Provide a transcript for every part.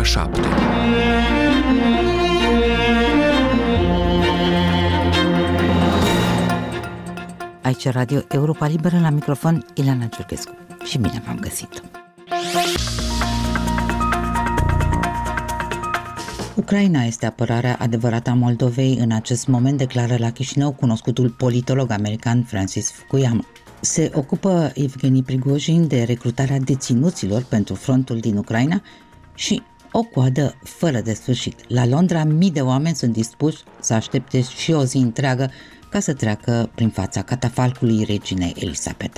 7. Aici Radio Europa Liberă, la microfon Ileana Ciurchescu. Și bine v-am găsit! Ucraina este apărarea adevărată a Moldovei în acest moment, declară la Chișinău cunoscutul politolog american Francis Fukuyama. Se ocupă Evgeni Prigojin de recrutarea deținuților pentru frontul din Ucraina și o coadă fără de sfârșit. La Londra, mii de oameni sunt dispuși să aștepte și o zi întreagă ca să treacă prin fața catafalcului reginei Elisabeta.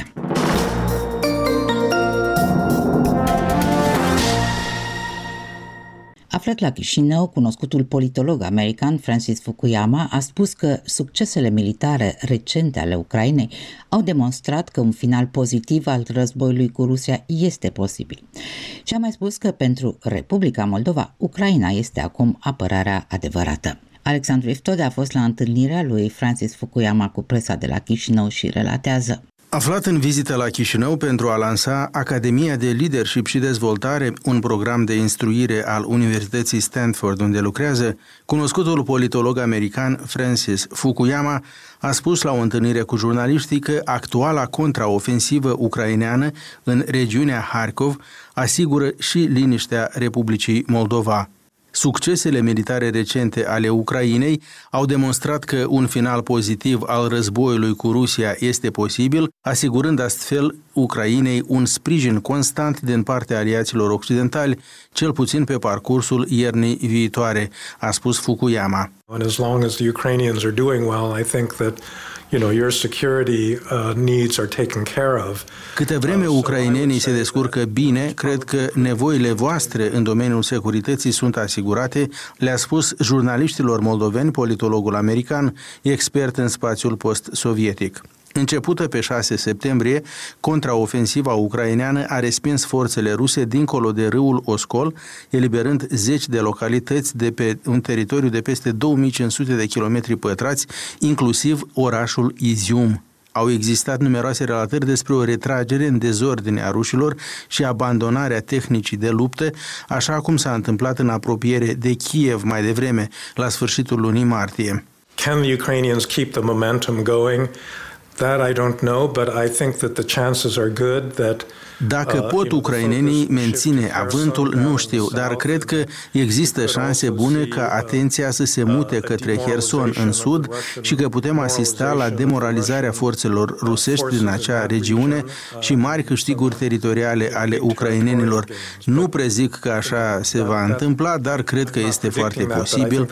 Aflat la Chișinău, cunoscutul politolog american Francis Fukuyama a spus că succesele militare recente ale Ucrainei au demonstrat că un final pozitiv al războiului cu Rusia este posibil. Și a mai spus că pentru Republica Moldova, Ucraina este acum apărarea adevărată. Alexandru Iftode a fost la întâlnirea lui Francis Fukuyama cu presa de la Chișinău și relatează. Aflat în vizită la Chișinău pentru a lansa Academia de Leadership și Dezvoltare, un program de instruire al Universității Stanford unde lucrează, cunoscutul politolog american Francis Fukuyama a spus la o întâlnire cu jurnaliștii că actuala contraofensivă ucraineană în regiunea Harkov asigură și liniștea Republicii Moldova. Succesele militare recente ale Ucrainei au demonstrat că un final pozitiv al războiului cu Rusia este posibil, asigurând astfel Ucrainei un sprijin constant din partea aliaților occidentali, cel puțin pe parcursul iernii viitoare, a spus Fukuyama. And as long as the Ukrainians are doing well, I think that your security needs are taken care of. Câte vreme ucrainenii se descurcă bine, cred că nevoile voastre în domeniul securității sunt asigurate, le-a spus jurnaliștilor moldoveni politologul american, expert în spațiul post-sovietic. Începută pe 6 septembrie, contraofensiva ucraineană a respins forțele ruse dincolo de râul Oskol, eliberând 10 de localități de pe un teritoriu de peste 2500 de kilometri pătrați, inclusiv orașul Izium. Au existat numeroase relatări despre o retragere în dezordine a rușilor și abandonarea tehnicii de luptă, așa cum s-a întâmplat în apropiere de Kiev mai devreme, la sfârșitul lunii martie. Can the Ukrainians keep the momentum going? That I don't know, but I think that the chances are good that Dacă pot ucrainenii menține avântul, nu știu, dar cred că există șanse bune ca atenția să se mute către Herson în sud și că putem asista la demoralizarea forțelor rusești din acea regiune și mari câștiguri teritoriale ale ucrainenilor. Nu prezic că așa se va întâmpla, dar cred că este foarte posibil,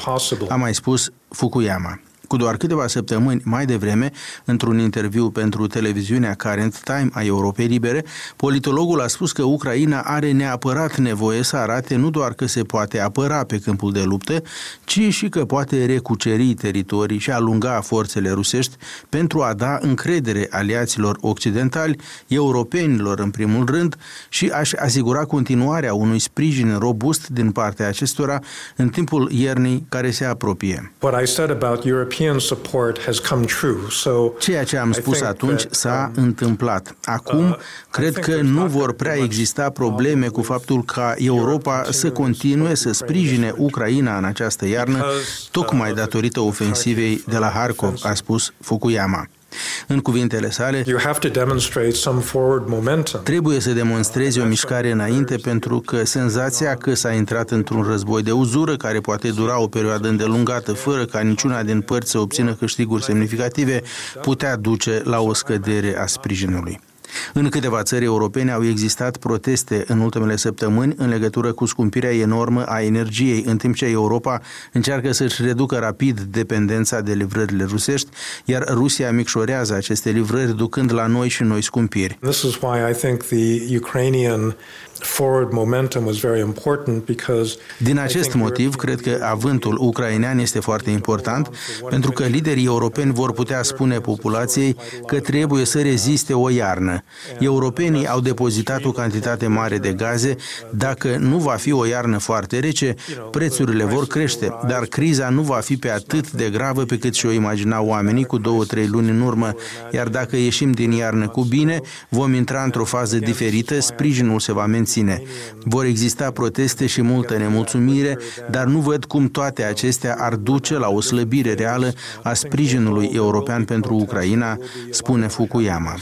a mai spus Fukuyama. Cu doar câteva săptămâni mai devreme, într-un interviu pentru televiziunea Current Time a Europei Libere, politologul a spus că Ucraina are neapărat nevoie să arate nu doar că se poate apăra pe câmpul de luptă, ci și că poate recuceri teritorii și alunga forțele rusești pentru a da încredere aliaților occidentali, europenilor în primul rând, și a-și asigura continuarea unui sprijin robust din partea acestora în timpul iernii care se apropie. Ceea ce am spus atunci s-a întâmplat. Acum, cred că nu vor prea exista probleme cu faptul ca Europa să continue să sprijine Ucraina în această iarnă, tocmai datorită ofensivei de la Harkov, a spus Fukuyama. În cuvintele sale, trebuie să demonstrezi o mișcare înainte, pentru că senzația că s-a intrat într-un război de uzură care poate dura o perioadă îndelungată fără ca niciuna din părți să obțină câștiguri semnificative putea duce la o scădere a sprijinului. În câteva țări europene au existat proteste în ultimele săptămâni în legătură cu scumpirea enormă a energiei, în timp ce Europa încearcă să-și reducă rapid dependența de livrările rusești, iar Rusia micșorează aceste livrări, ducând la noi și noi scumpiri. This is why I think the Ukrainian forward momentum was very important, because din acest motiv, cred că avântul ucrainean este foarte important, pentru că liderii europeni vor putea spune populației că trebuie să reziste o iarnă. Europenii au depozitat o cantitate mare de gaze. Dacă nu va fi o iarnă foarte rece, prețurile vor crește, dar criza nu va fi pe atât de gravă pe cât și-o imagina oamenii cu 2-3 luni în urmă, iar dacă ieșim din iarnă cu bine, vom intra într-o fază diferită, sprijinul se va menține menține. Vor exista proteste și multă nemulțumire, dar nu văd cum toate acestea ar duce la o slăbire reală a sprijinului european pentru Ucraina, spune Fukuyama.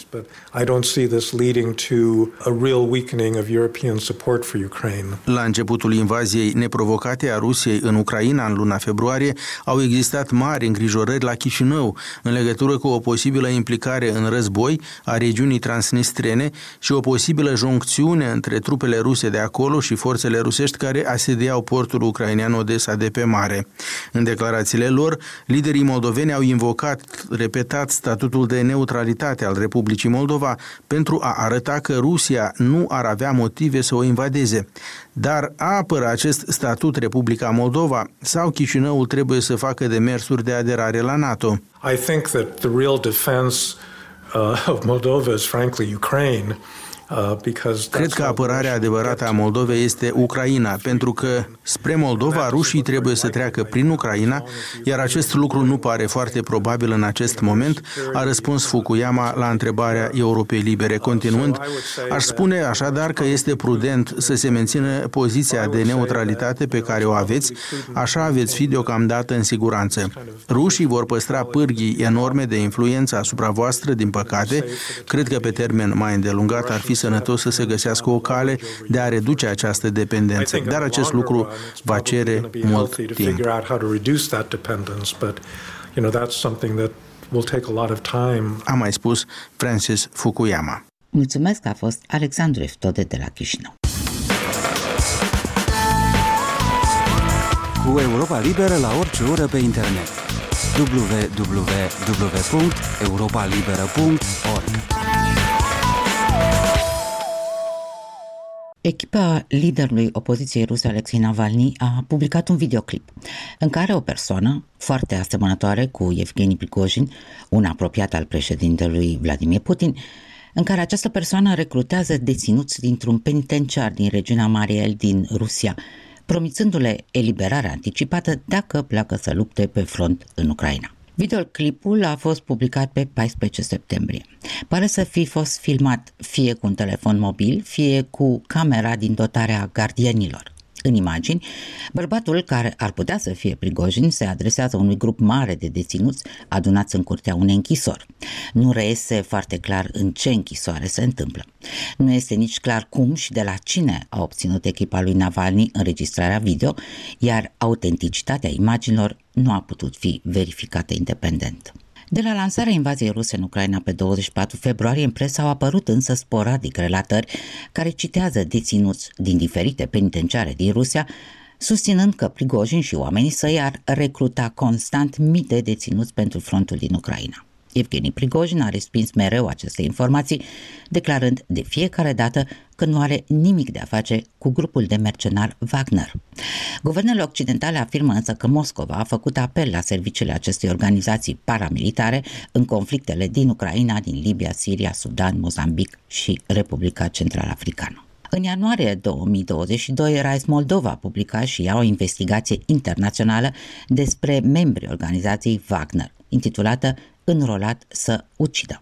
La începutul invaziei neprovocate a Rusiei în Ucraina în luna februarie, au existat mari îngrijorări la Chișinău în legătură cu o posibilă implicare în război a regiunii transnistrene și o posibilă joncțiune între trupele ruse de acolo și forțele rusești care asediau portul ucrainean Odessa de pe mare. În declarațiile lor, liderii moldoveni au invocat repetat statutul de neutralitate al Republicii Moldova pentru a arăta că Rusia nu ar avea motive să o invadeze. Dar apără acest statut Republica Moldova sau Chișinăul trebuie să facă demersuri de aderare la NATO? I think that the real defense of Moldova is frankly Ukraine. Cred că apărarea adevărată a Moldovei este Ucraina, pentru că spre Moldova rușii trebuie să treacă prin Ucraina, iar acest lucru nu pare foarte probabil în acest moment, a răspuns Fukuyama la întrebarea Europei Libere. Continuând, aș spune așadar că este prudent să se mențină poziția de neutralitate pe care o aveți, așa veți fi deocamdată în siguranță. Rușii vor păstra pârghii enorme de influență asupra voastră, din păcate. Cred că pe termen mai îndelungat ar fi sănătos să se găsească o cale de a reduce această dependență, dar acest lucru va cere mult timp. A mai spus Francis Fukuyama. Mulțumesc, a fost Alexandru Eftode de la Chișinău. Cu Europa Liberă la orice oră pe internet. www.europalibera.org. Echipa liderului opoziției ruse Alexei Navalny a publicat un videoclip în care o persoană foarte asemănătoare cu Evgeni Prigozhin, un apropiat al președintelui Vladimir Putin, în care această persoană recrutează deținuți dintr-un penitenciar din regiunea Mariel din Rusia, promițându-le eliberarea anticipată dacă pleacă să lupte pe front în Ucraina. Videoclipul a fost publicat pe 14 septembrie. Pare să fi fost filmat fie cu un telefon mobil, fie cu camera din dotarea gardienilor. În imagini, bărbatul, care ar putea să fie Prigozhin, se adresează unui grup mare de deținuți adunați în curtea unei închisori. Nu reiese foarte clar în ce închisoare se întâmplă. Nu este nici clar cum și de la cine a obținut echipa lui Navalny înregistrarea video, iar autenticitatea imaginilor nu a putut fi verificată independent. De la lansarea invaziei ruse în Ucraina pe 24 februarie, în presă au apărut însă sporadic relatări care citează deținuți din diferite penitenciare din Rusia, susținând că Prigozhin și oamenii săi ar recruta constant mii de deținuți pentru frontul din Ucraina. Evgeni Prigozhin a respins mereu aceste informații, declarând de fiecare dată că nu are nimic de a face cu grupul de mercenari Wagner. Guvernele occidentale afirmă însă că Moscova a făcut apel la serviciile acestei organizații paramilitare în conflictele din Ucraina, din Libia, Siria, Sudan, Mozambic și Republica Central Africană. În ianuarie 2022, Rise Moldova a publicat și ea o investigație internațională despre membrii organizației Wagner, intitulată Înrolat să ucidă.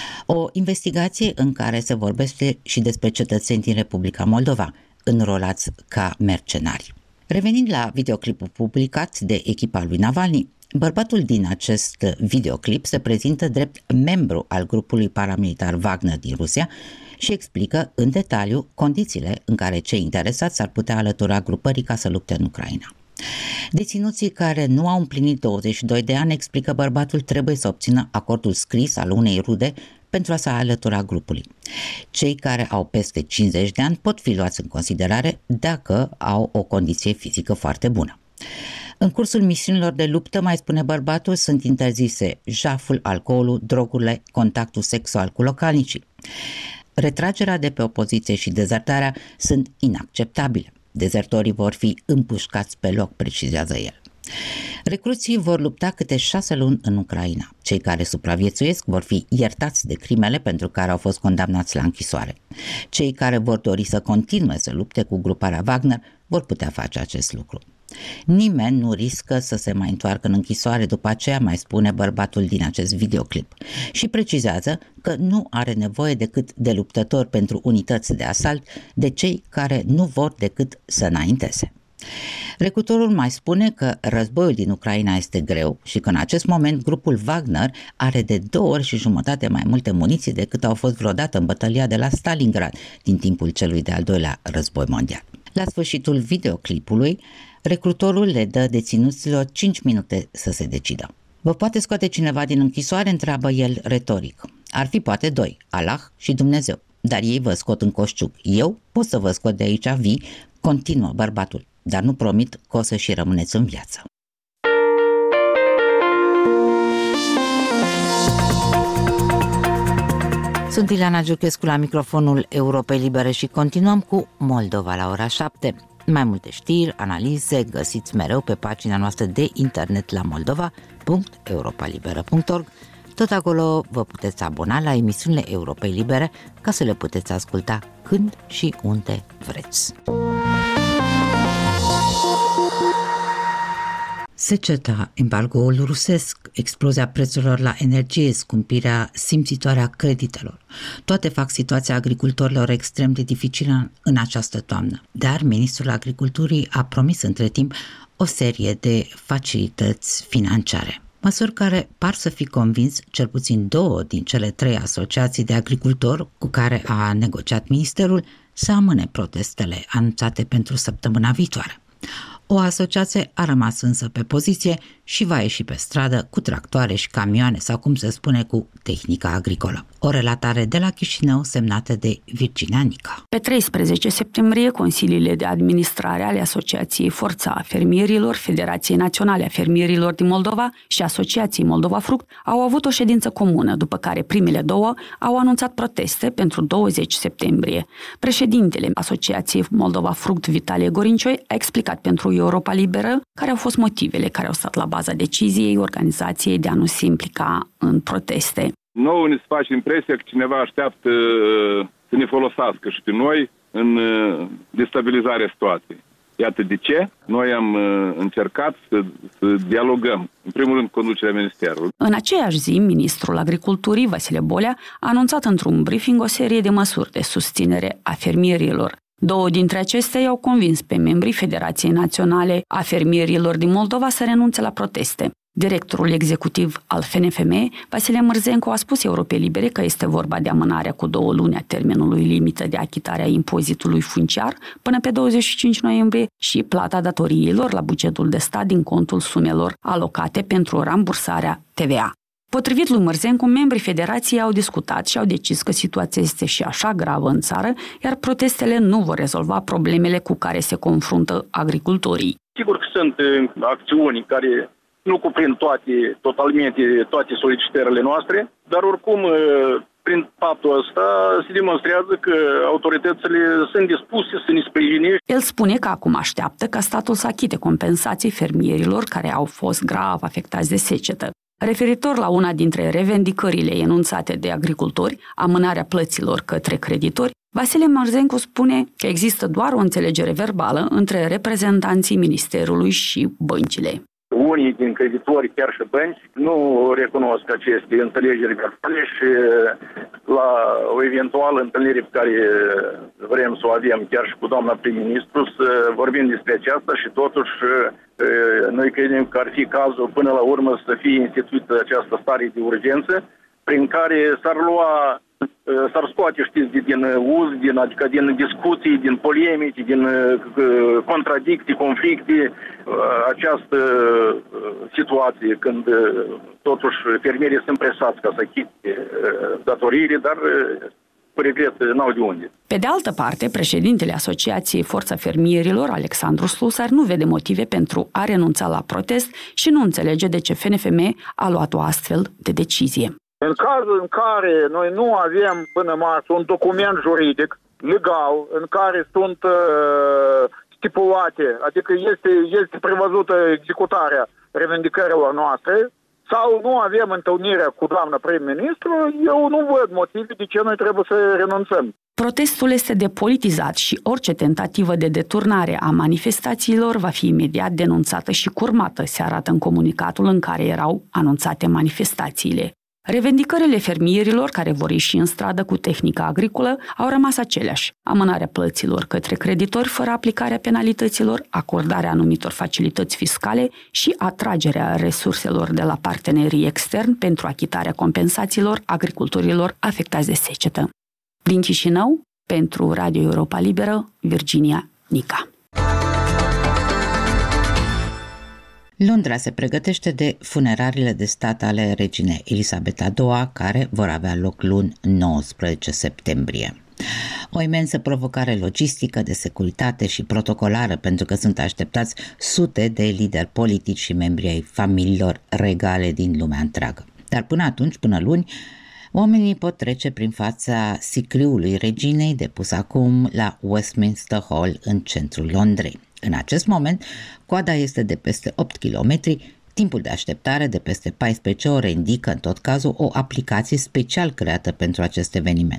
O investigație în care se vorbește și despre cetățeni din Republica Moldova, înrolați ca mercenari. Revenind la videoclipul publicat de echipa lui Navalny, bărbatul din acest videoclip se prezintă drept membru al grupului paramilitar Wagner din Rusia și explică în detaliu condițiile în care cei interesați ar putea alătura grupării ca să lupte în Ucraina. Deținuții care nu au împlinit 22 de ani, explică bărbatul, trebuie să obțină acordul scris al unei rude pentru a se alătura grupului. Cei care au peste 50 de ani pot fi luați în considerare dacă au o condiție fizică foarte bună. În cursul misiunilor de luptă, mai spune bărbatul, sunt interzise jaful, alcoolul, drogurile, contactul sexual cu localnicii. Retragerea de pe opoziție și dezertarea sunt inacceptabile. Dezertorii vor fi împușcați pe loc, precizează el. Recruții vor lupta câte 6 luni în Ucraina. Cei care supraviețuiesc vor fi iertați de crimele pentru care au fost condamnați la închisoare. Cei care vor dori să continue să lupte cu gruparea Wagner vor putea face acest lucru. Nimeni nu riscă să se mai întoarcă în închisoare după aceea, mai spune bărbatul din acest videoclip. Și precizează că nu are nevoie decât de luptători pentru unități de asalt, de cei care nu vor decât să înainteze. Recrutorul mai spune că războiul din Ucraina este greu și că în acest moment grupul Wagner are de 2 ori și jumătate mai multe muniții decât au fost vreodată în bătălia de la Stalingrad din timpul celui de-al doilea război mondial. La sfârșitul videoclipului, recrutorul le dă deținuților 5 minute să se decidă. Vă poate scoate cineva din închisoare? Întreabă el retoric. Ar fi poate 2, Allah și Dumnezeu, dar ei vă scot în coșciuc. Eu pot să vă scot de aici vii, continuă bărbatul, dar nu promit că o să și rămâneți în viață. Sunt Ileana Giurchescu la microfonul Europei Libere și continuăm cu Moldova la ora 7. Mai multe știri, analize găsiți mereu pe pagina noastră de internet la moldova.europalibera.org. Tot acolo vă puteți abona la emisiunile Europei Libere ca să le puteți asculta când și unde vreți. Seceta, embargoul rusesc, explozia prețurilor la energie, scumpirea simțitoare a creditelor. Toate fac situația agricultorilor extrem de dificilă în această toamnă. Dar ministrul agriculturii a promis între timp o serie de facilități financiare. Măsuri care par să fi convins cel puțin 2 din cele 3 asociații de agricultori cu care a negociat ministerul să amâne protestele anunțate pentru săptămâna viitoare. O asociație a rămas însă pe poziție și va ieși pe stradă cu tractoare și camioane sau, cum se spune, cu tehnica agricolă. O relatare de la Chișinău semnată de Virginia Nica. Pe 13 septembrie, consiliile de administrare ale Asociației Forța a Fermierilor, Federației Naționale a Fermierilor din Moldova și Asociației Moldova Fruct au avut o ședință comună, după care primele 2 au anunțat proteste pentru 20 septembrie. Președintele Asociației Moldova Fruct, Vitalie Gorincioi, a explicat pentru Europa Liberă care au fost motivele care au stat la baza deciziei organizației de a nu se implica în proteste. Nouă ne se face impresia că cineva așteaptă să ne folosească și pe noi în destabilizarea situației. Iată de ce noi am încercat să dialogăm, în primul rând, conducerea Ministerului. În aceeași zi, ministrul Agriculturii, Vasile Bolea, a anunțat într-un briefing o serie de măsuri de susținere a fermierilor. 2 dintre acestea i-au convins pe membrii Federației Naționale a Fermierilor din Moldova să renunțe la proteste. Directorul executiv al FNFM, Vasile Mărzencu, a spus Europei Libere că este vorba de amânarea cu 2 luni a termenului limită de achitare a impozitului funciar până pe 25 noiembrie și plata datoriilor la bugetul de stat din contul sumelor alocate pentru rambursarea TVA. Potrivit lui Mărzencu, membrii Federației au discutat și au decis că situația este și așa gravă în țară, iar protestele nu vor rezolva problemele cu care se confruntă agricultorii. Sigur că sunt acțiuni care nu cuprind totalmente toate solicitările noastre, dar oricum, prin faptul ăsta, se demonstrează că autoritățile sunt dispuse să ne sprijine. El spune că acum așteaptă ca statul să achite compensații fermierilor care au fost grav afectați de secetă. Referitor la una dintre revendicările enunțate de agricultori, amânarea plăților către creditori, Vasile Mărzencu spune că există doar o înțelegere verbală între reprezentanții Ministerului și băncile. Unii din creditori, chiar și bănci, nu recunosc aceste înțelegeri verbale și la o eventuală întâlnire pe care vrem să o avem chiar și cu doamna prim-ministru să vorbim despre aceasta și totuși noi credem că ar fi cazul până la urmă să fie instituită această stare de urgență prin care s-ar scoate, știți, din uz, adică din discuții, din polemici, din contradicții, conflicte, această situație când totuși fermierii sunt presați ca să achite datoriile, dar cu regret n-au de unde. Pe de altă parte, președintele Asociației Forța Fermierilor, Alexandru Slusar, nu vede motive pentru a renunța la protest și nu înțelege de ce FNFM a luat o astfel de decizie. În cazul în care noi nu avem până marți un document juridic, legal, în care sunt stipulate, adică este prevăzută executarea revendicărilor noastre, sau nu avem întâlnirea cu doamna prim-ministru, eu nu văd motive de ce noi trebuie să renunțăm. Protestul este depolitizat și orice tentativă de deturnare a manifestațiilor va fi imediat denunțată și curmată, se arată în comunicatul în care erau anunțate manifestațiile. Revendicările fermierilor care vor ieși în stradă cu tehnica agricolă au rămas aceleași: amânarea plăților către creditori fără aplicarea penalităților, acordarea anumitor facilități fiscale și atragerea resurselor de la partenerii externi pentru achitarea compensațiilor agricultorilor afectați de secetă. Din Chișinău, pentru Radio Europa Liberă, Virginia Nica. Londra se pregătește de funerariile de stat ale reginei Elisabeta II, care vor avea loc luni 19 septembrie. O imensă provocare logistică, de securitate și protocolară, pentru că sunt așteptați sute de lideri politici și membri ai familiilor regale din lumea întreagă. Dar până atunci, până luni, oamenii pot trece prin fața sicriului reginei, depus acum la Westminster Hall în centrul Londrei. În acest moment, coada este de peste 8 km, timpul de așteptare de peste 14 ore indică în tot cazul o aplicație special creată pentru acest eveniment.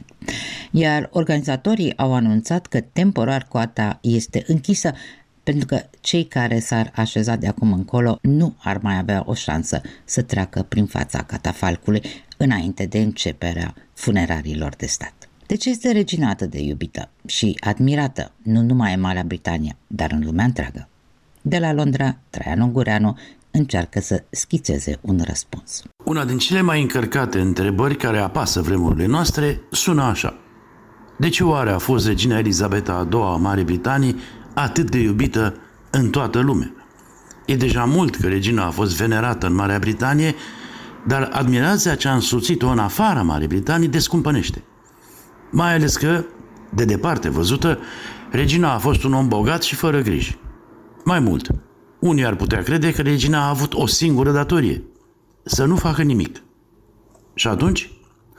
Iar organizatorii au anunțat că temporar coada este închisă pentru că cei care s-ar așeza de acum încolo nu ar mai avea o șansă să treacă prin fața catafalcului înainte de începerea funerariilor de stat. De ce este regina atât de iubită și admirată, nu numai în Marea Britanie, dar în lumea întreagă? De la Londra, Traian Ungureanu încearcă să schițeze un răspuns. Una din cele mai încărcate întrebări care apasă vremurile noastre sună așa: de ce oare a fost regina Elisabeta II a Marii Britanii atât de iubită în toată lumea? E deja mult că regina a fost venerată în Marea Britanie, dar admirația ce a însoțit-o în afara Marii Britanii descumpănește. Mai ales că, de departe văzută, regina a fost un om bogat și fără griji. Mai mult, unii ar putea crede că regina a avut o singură datorie: să nu facă nimic. Și atunci?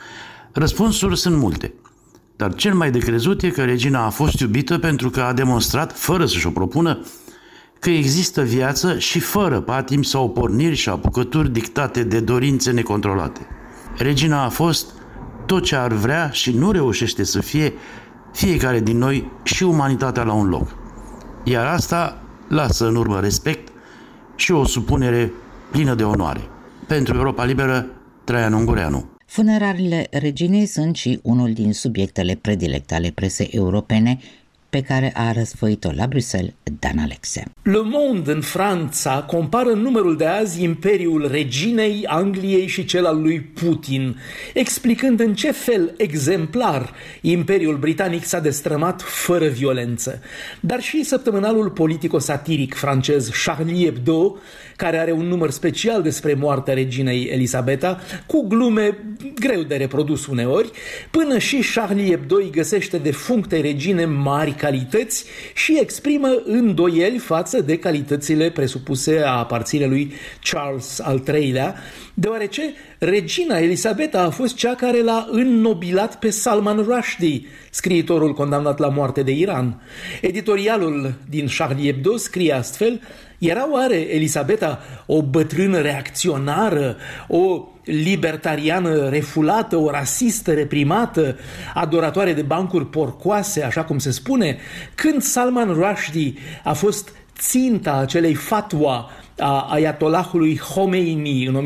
Răspunsuri sunt multe, dar cel mai de crezut e că regina a fost iubită pentru că a demonstrat, fără să-și o propună, că există viață și fără patimi sau porniri și apucături dictate de dorințe necontrolate. Regina a fost tot ce ar vrea și nu reușește să fie fiecare din noi și umanitatea la un loc. Iar asta lasă în urmă respect și o supunere plină de onoare. Pentru Europa Liberă, Traian Ungureanu. Funerariile reginei sunt și unul din subiectele predilecte ale presei europene, pe care a răsfoit-o la Bruxelles Dan Alexe. Le Monde în Franța compară numărul de azi imperiul reginei Angliei și cel al lui Putin, explicând în ce fel exemplar imperiul britanic s-a destrămat fără violență. Dar și săptămânalul politico-satiric francez Charlie Hebdo, care are un număr special despre moartea reginei Elisabeta, cu glume greu de reprodus uneori, până și Charlie Hebdo îi găsește defuncte regine mari calități și exprimă îndoieli față de calitățile presupuse a aparține lui Charles al III-lea, deoarece regina Elisabeta a fost cea care l-a înnobilat pe Salman Rushdie, scriitorul condamnat la moarte de Iran. Editorialul din Charlie Hebdo scrie astfel: era oare Elisabeta o bătrână reacționară, o libertariană refulată, o rasistă reprimată, adoratoare de bancuri porcoase, așa cum se spune, când Salman Rushdie a fost ținta acelei fatwa a Ayatollahului Khomeini în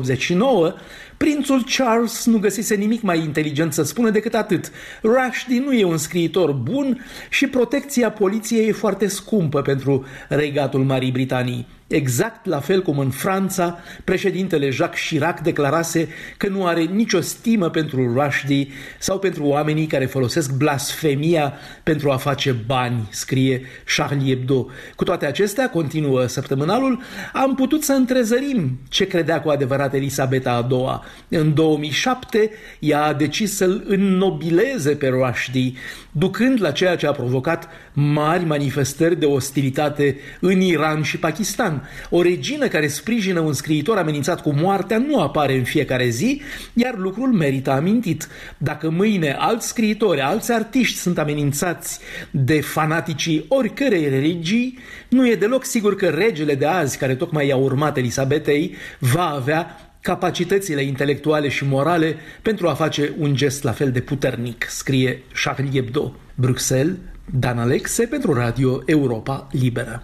1989, prințul Charles nu găsise nimic mai inteligent să spună decât atât: Rushdie nu e un scriitor bun și protecția poliției e foarte scumpă pentru regatul Marii Britanii. Exact la fel cum în Franța, președintele Jacques Chirac declarase că nu are nicio stimă pentru Rushdie sau pentru oamenii care folosesc blasfemia pentru a face bani, scrie Charlie Hebdo. Cu toate acestea, continuă săptămânalul, am putut să întrezărim ce credea cu adevărat Elisabeta a II. În 2007, ea a decis să-l înnobileze pe Rushdie, ducând la ceea ce a provocat mari manifestări de ostilitate în Iran și Pakistan. O regină care sprijină un scriitor amenințat cu moartea nu apare în fiecare zi, iar lucrul merită amintit. Dacă mâine alți scriitori, alți artiști sunt amenințați de fanaticii oricărei religii, nu e deloc sigur că regele de azi, care tocmai i-a urmat Elisabetei, va avea capacitățile intelectuale și morale pentru a face un gest la fel de puternic, scrie Charlie Hebdo. Bruxelles, Dan Alexe pentru Radio Europa Liberă.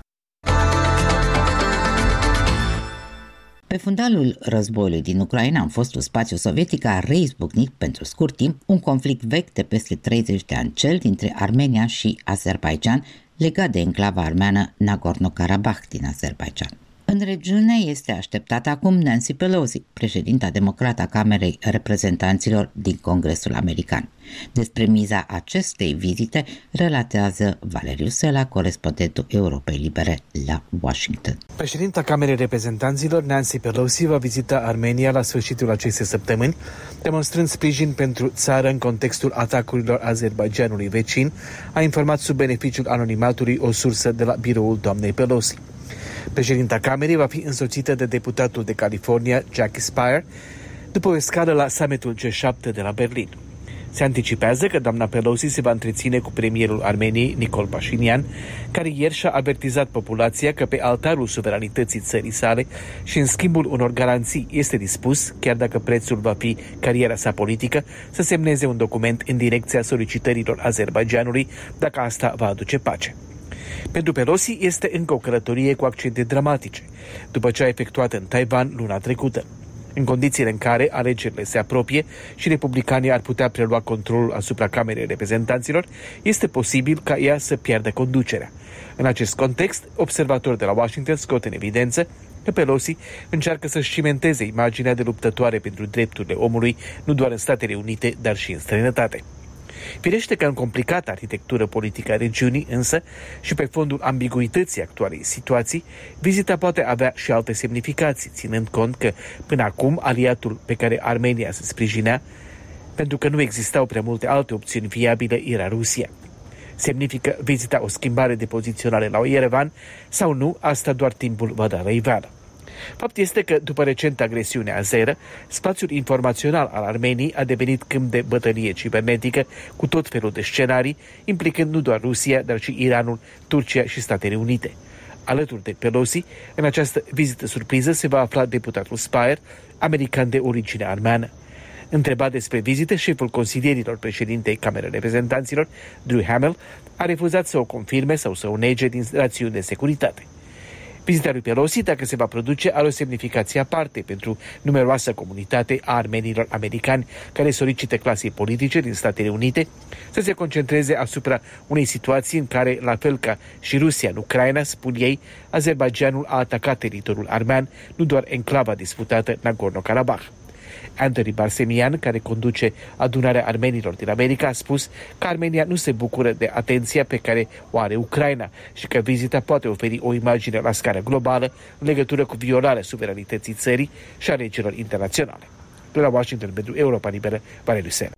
Pe fundalul războiului din Ucraina, în fostul spațiu sovietic, a reizbucnit pentru scurt timp un conflict vechi de peste 30 de ani, cel dintre Armenia și Azerbaidjan, legat de enclava armeană Nagorno-Karabakh din Azerbaidjan. În regiune este așteptată acum Nancy Pelosi, președinta democrată a Camerei Reprezentanților din Congresul American. Despre miza acestei vizite relatează Valeriu Sela, corespondentul Europei Libere la Washington. Președinta Camerei Reprezentanților, Nancy Pelosi, va vizita Armenia la sfârșitul acestei săptămâni, demonstrând sprijin pentru țară în contextul atacurilor Azerbaidjanului vecin, a informat sub beneficiul anonimatului o sursă de la biroul doamnei Pelosi. Președinta Camerei va fi însoțită de deputatul de California, Jackie Speier, după o escală la summitul G7 de la Berlin. Se anticipează că doamna Pelosi se va întreține cu premierul Armeniei, Nicol Pașinian, care ieri și-a avertizat populația că pe altarul suveranității țării sale și în schimbul unor garanții este dispus, chiar dacă prețul va fi cariera sa politică, să semneze un document în direcția solicitărilor Azerbaidjanului dacă asta va aduce pace. Pentru Pelosi este încă o călătorie cu accente dramatice, după ce a efectuat în Taiwan luna trecută. În condițiile în care alegerile se apropie și republicanii ar putea prelua controlul asupra Camerei Reprezentanților, este posibil ca ea să piardă conducerea. În acest context, observatori de la Washington scot în evidență că Pelosi încearcă să-și cimenteze imaginea de luptătoare pentru drepturile omului, nu doar în Statele Unite, dar și în străinătate. Firește că în complicată arhitectură politică a regiunii, însă, și pe fondul ambiguității actualei situații, vizita poate avea și alte semnificații, ținând cont că, până acum, aliatul pe care Armenia se sprijinea, pentru că nu existau prea multe alte opțiuni viabile, era Rusia. Semnifică vizita o schimbare de poziționare la Yerevan sau nu, asta doar timpul va da la iveală. Fapt este că, după recenta agresiune azeră, spațiul informațional al Armeniei a devenit câmp de bătălie cibernetică cu tot felul de scenarii, implicând nu doar Rusia, dar și Iranul, Turcia și Statele Unite. Alături de Pelosi, în această vizită surpriză se va afla deputatul Speier, american de origine armeană. Întrebat despre vizite, șeful consilierilor președintei Camerei Reprezentanților, Drew Hamill, a refuzat să o confirme sau să o nege din rațiuni de securitate. Vizita lui Pelosi, dacă se va produce, are o semnificație aparte pentru numeroasa comunitate a armenilor americani care solicită clasei politice din Statele Unite să se concentreze asupra unei situații în care, la fel ca și Rusia în Ucraina, spun ei, Azerbaidjanul a atacat teritoriul armean, nu doar enclava disputată Nagorno-Karabakh. Anthony Barsemian, care conduce adunarea armenilor din America, a spus că Armenia nu se bucură de atenția pe care o are Ucraina și că vizita poate oferi o imagine la scară globală în legătură cu violarea suveranității țării și a legilor internaționale. De la Washington pentru Europa Liberă, Valeriu Sela.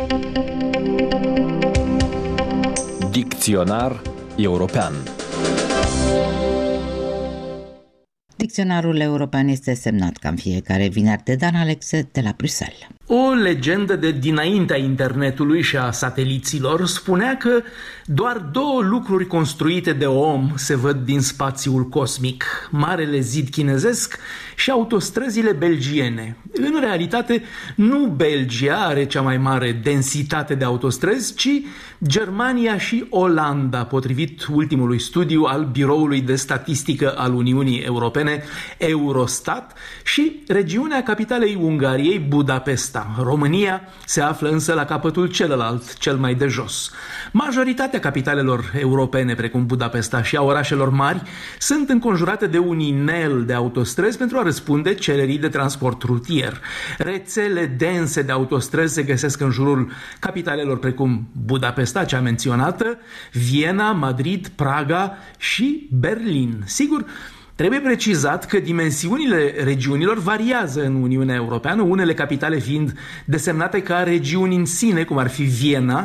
Dicționar european. Dicționarul european este semnat ca în fiecare vineri de Dan Alexe de la Bruxelles. O legendă de dinaintea internetului și a sateliților spunea că doar două lucruri construite de om se văd din spațiul cosmic: Marele Zid chinezesc și autostrăzile belgiene. În realitate, nu Belgia are cea mai mare densitate de autostrăzi, ci Germania și Olanda, potrivit ultimului studiu al Biroului de Statistică al Uniunii Europene, Eurostat, și regiunea capitalei Ungariei, Budapesta. România se află însă la capătul celălalt, cel mai de jos. Majoritatea capitalelor europene, precum Budapesta și a orașelor mari, sunt înconjurate de un inel de autostrăzi pentru a răspunde cererii de transport rutier. Rețele dense de autostrăzi se găsesc în jurul capitalelor precum Budapesta, cea menționată, Viena, Madrid, Praga și Berlin. Sigur, trebuie precizat că dimensiunile regiunilor variază în Uniunea Europeană, unele capitale fiind desemnate ca regiuni în sine, cum ar fi Viena,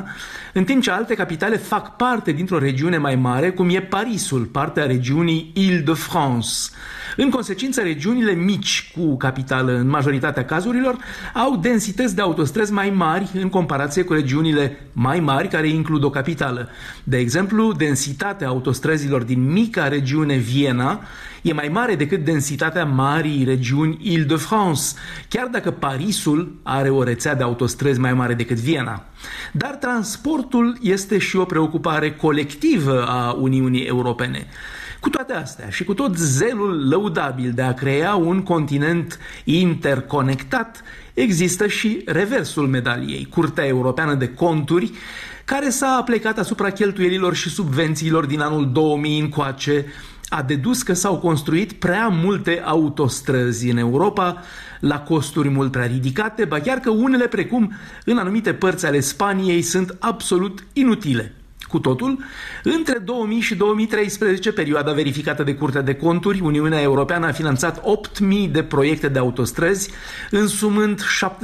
în timp ce alte capitale fac parte dintr-o regiune mai mare, cum e Parisul, partea regiunii Île-de-France. În consecință, regiunile mici cu capitală în majoritatea cazurilor au densități de autostrăzi mai mari în comparație cu regiunile mai mari care includ o capitală. De exemplu, densitatea autostrăzilor din mica regiune Viena e mai mare decât densitatea marii regiuni Île-de-France, chiar dacă Parisul are o rețea de autostrăzi mai mare decât Viena. Dar transportul este și o preocupare colectivă a Uniunii Europene. Cu toate astea și cu tot zelul lăudabil de a crea un continent interconectat, există și reversul medaliei, Curtea Europeană de Conturi, care s-a aplecat asupra cheltuielilor și subvențiilor din anul 2000 încoace, a dedus că s-au construit prea multe autostrăzi în Europa, la costuri mult prea ridicate, ba chiar că unele, precum în anumite părți ale Spaniei, sunt absolut inutile. Cu totul, între 2000 și 2013, perioada verificată de Curtea de Conturi, Uniunea Europeană a finanțat 8.000 de proiecte de autostrăzi, însumând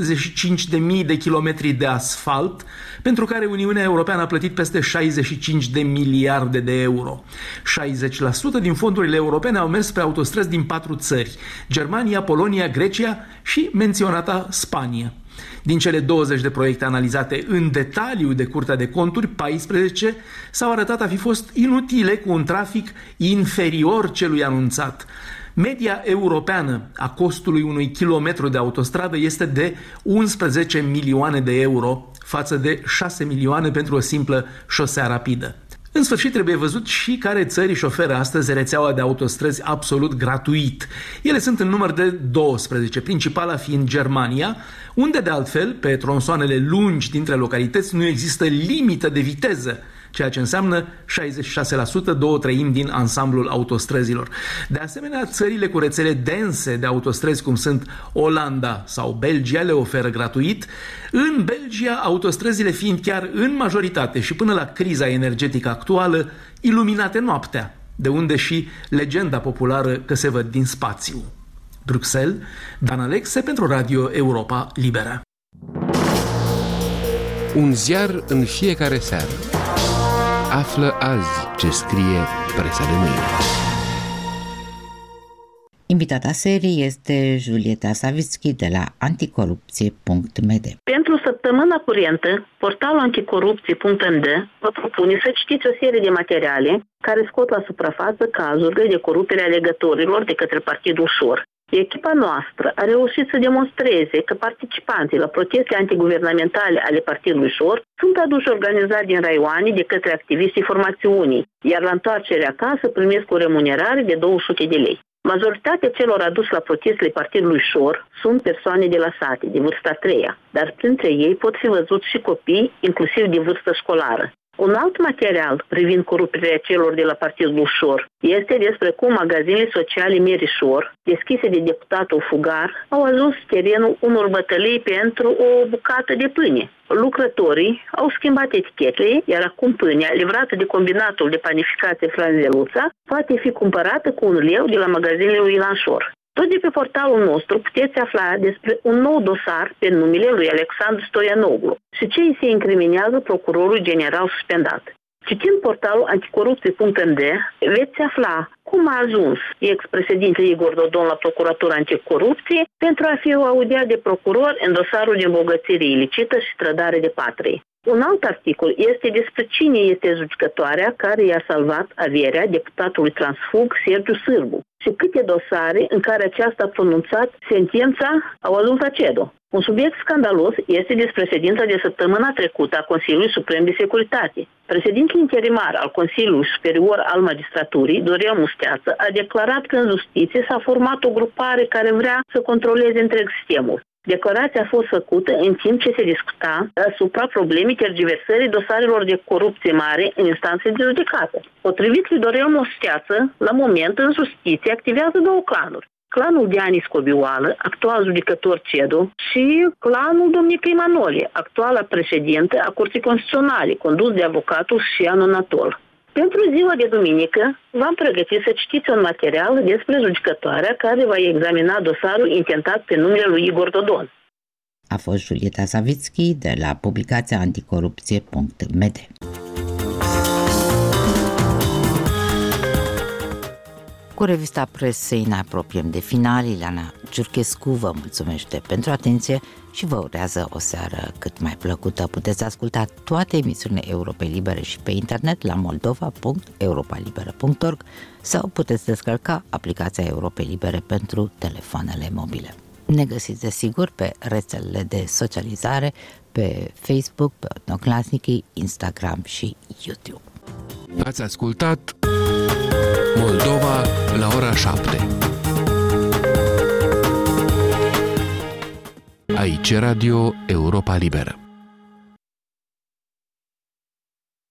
75.000 de kilometri de asfalt, pentru care Uniunea Europeană a plătit peste 65 de miliarde de euro. 60% din fondurile europene au mers pe autostrăzi din 4 țări: Germania, Polonia, Grecia și menționata Spania. Din cele 20 de proiecte analizate în detaliu de Curtea de Conturi, 14 s-au arătat a fi fost inutile, cu un trafic inferior celui anunțat. Media europeană a costului unui kilometru de autostradă este de 11 milioane de euro, față de 6 milioane pentru o simplă șosea rapidă. În sfârșit, trebuie văzut și care țări își oferă astăzi rețeaua de autostrăzi absolut gratuit. Ele sunt în număr de 12, principala fiind Germania, unde de altfel, pe tronsoanele lungi dintre localități, nu există limită de viteză, ceea ce înseamnă 66%, 2/3 din ansamblul autostrăzilor. De asemenea, țările cu rețele dense de autostrăzi, cum sunt Olanda sau Belgia, le oferă gratuit. În Belgia, autostrăzile fiind chiar în majoritate și până la criza energetică actuală, iluminate noaptea, de unde și legenda populară că se văd din spațiu. Bruxelles, Dan Alexe pentru Radio Europa Liberă. Un ziar în fiecare seară. Află azi ce scrie presa de mâine. Invitata serii este Julieta Savitski de la anticorupție.md. Pentru săptămâna curentă, portalul anticorupție.md vă propune să citiți o serie de materiale care scot la suprafață cazurile de corupere a alegătorilor de către Partidul Șor. Echipa noastră a reușit să demonstreze că participanții la proteste antiguvernamentale ale Partidului Șor sunt aduși organizați din raioane de către activiștii formațiunii, iar la întoarcerea acasă primesc o remunerare de 200 de lei. Majoritatea celor aduși la protestele Partidului Șor sunt persoane de la sate, de vârsta a treia, dar printre ei pot fi văzuți și copii, inclusiv de vârstă școlară. Un alt material privind coruperea celor de la Partidul Șor este despre cum magazinele sociale Merișor, deschise de deputatul Fugar, au ajuns terenul unor bătălii pentru o bucată de pâine. Lucrătorii au schimbat etichetele, iar acum pâinea livrată de combinatul de panificație Franzeluța poate fi cumpărată cu 1 leu de la magazinele lui Ilan Șor. Tot de pe portalul nostru puteți afla despre un nou dosar pe numele lui Alexandru Stoianoglu și ce îi se incriminează procurorul general suspendat. Citind portalul anticorupție.md, veți afla cum a ajuns ex-președintele Igor Dodon la Procuratura Anticorupție pentru a fi audiat de procuror în dosarul de îmbogățire ilicită și trădare de patrie. Un alt articol este despre cine este judecătoarea care i-a salvat averea deputatului transfug Sergiu Sârbu și câte dosare în care aceasta a pronunțat sentința au ajuns la CEDO. Un subiect scandalos este despre ședința de săptămâna trecută a Consiliului Suprem de Securitate. Președintele interimar al Consiliului Superior al Magistraturii, Dorel Musteață, a declarat că în justiție s-a format o grupare care vrea să controleze întreg sistemul. Declarația a fost făcută în timp ce se discuta asupra problemei tergiversării dosarelor de corupție mare în instanțe de judecată. Potrivit lui Dorel Musteață, la moment în justiție activează 2 clanuri. Clanul Diani Scobioală, actual judecător CEDO, și clanul domnicului Manole, actuala președintă a Curții Constituționale, condus de avocatul Șian Anatol. Pentru ziua de duminică v-am pregătit să citiți un material despre judecătoarea care va examina dosarul intentat pe numele lui Igor Dodon. A fost Julieta Savitski de la publicația anticorupție.md. Cu revista presei ne apropiem de final. Ileana Ciurchescu vă mulțumește pentru atenție și vă urează o seară cât mai plăcută. Puteți asculta toate emisiunile Europei Libere și pe internet la moldova.europalibera.org sau puteți descărca aplicația Europei Libere pentru telefoanele mobile. Ne găsiți desigur pe rețelele de socializare, pe Facebook, pe Odnoklassniki, Instagram și YouTube. Ați ascultat Moldova la ora 7. Aici Radio Europa Liberă.